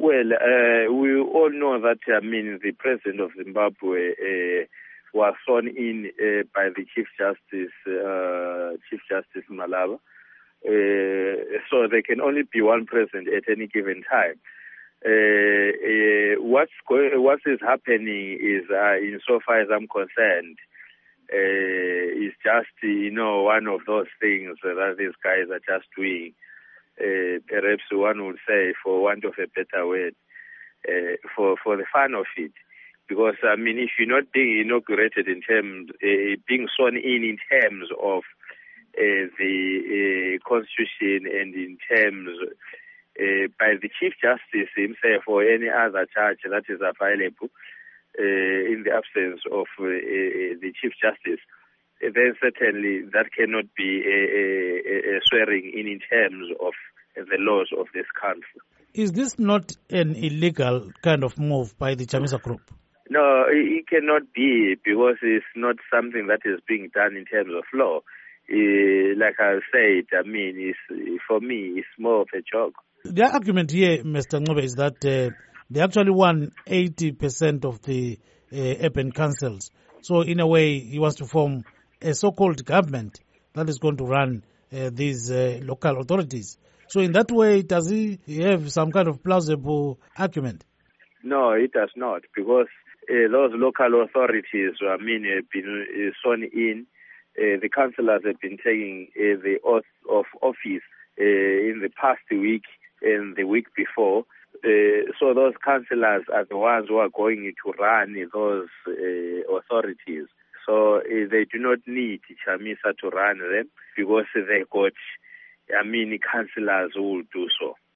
Well, we all know that, the President of Zimbabwe was sworn in by the Chief Justice Malaba. So there can only be one president at any given time. What is happening is, insofar as I'm concerned, is just, one of those things that these guys are just doing. Perhaps one would say, for want of a better word, for the fun of it. Because, if you're not being inaugurated in terms, being sworn in terms of the Constitution and in terms by the Chief Justice himself or any other judge that is available in the absence of the Chief Justice, then certainly that cannot be swearing in terms of the laws of this country. Is this not an illegal kind of move by the Chamisa Group? No, it cannot be, because it's not something that is being done in terms of law. Like I said, for me, it's more of a joke. The argument here, Mr. Ncube, is that they actually won 80% of the urban councils. So in a way, he wants to form a so-called government that is going to run these local authorities. So in that way, does he have some kind of plausible argument? No, it does not, because those local authorities, have been sworn in. The councillors have been taking the oath of office in the past week and the week before. So those councillors are the ones who are going to run those authorities. So they do not need Chamisa to run them, because they got, councillors who will do so.